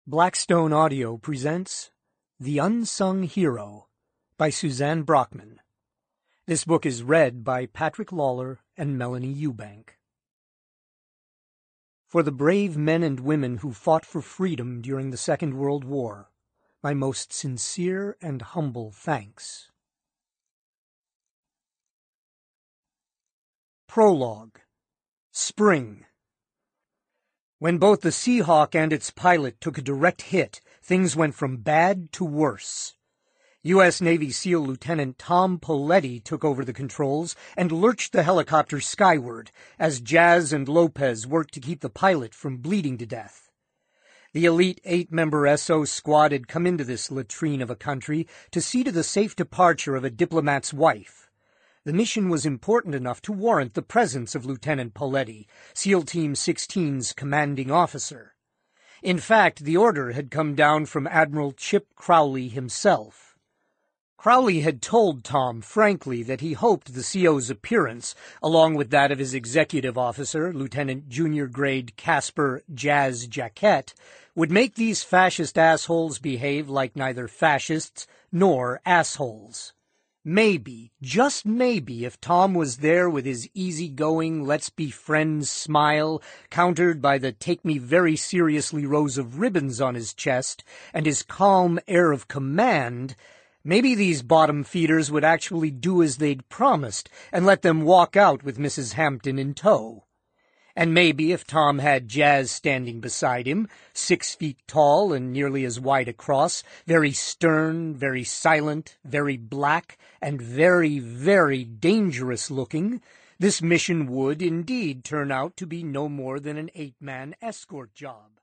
Blackstone Audio presents The Unsung Hero by Suzanne Brockmann. This book is read by Patrick Lawler and Melanie Eubank. For the brave men and women who fought for freedom during the Second World War, my most sincere and humble thanks. Prologue. Spring. When both the Seahawk and its pilot took a direct hit, things went from bad to worse. U.S. Navy SEAL Lieutenant Tom Poletti took over the controls and lurched the helicopter skyward as Jazz and Lopez worked to keep the pilot from bleeding to death. The elite 8-member SO squad had come into this latrine of a country to see to the safe departure of a diplomat's wife. The mission was important enough to warrant the presence of Lieutenant Poletti, SEAL Team 16's commanding officer. In fact, the order had come down from Admiral Chip Crowley himself. Crowley had told Tom frankly that he hoped the CO's appearance, along with that of his executive officer, Lieutenant Junior Grade Casper Jazz Jaquette, would make these fascist assholes behave like neither fascists nor assholes. Maybe, just maybe, if Tom was there with his easygoing, let's-be-friends smile, countered by the take-me-very-seriously rows of ribbons on his chest, and his calm air of command, maybe these bottom-feeders would actually do as they'd promised, and let them walk out with Mrs. Hampton in tow. And maybe if Tom had Jazz standing beside him, 6 feet tall and nearly as wide across, very stern, very silent, very black, and very, very dangerous-looking, this mission would indeed turn out to be no more than an 8-man escort job.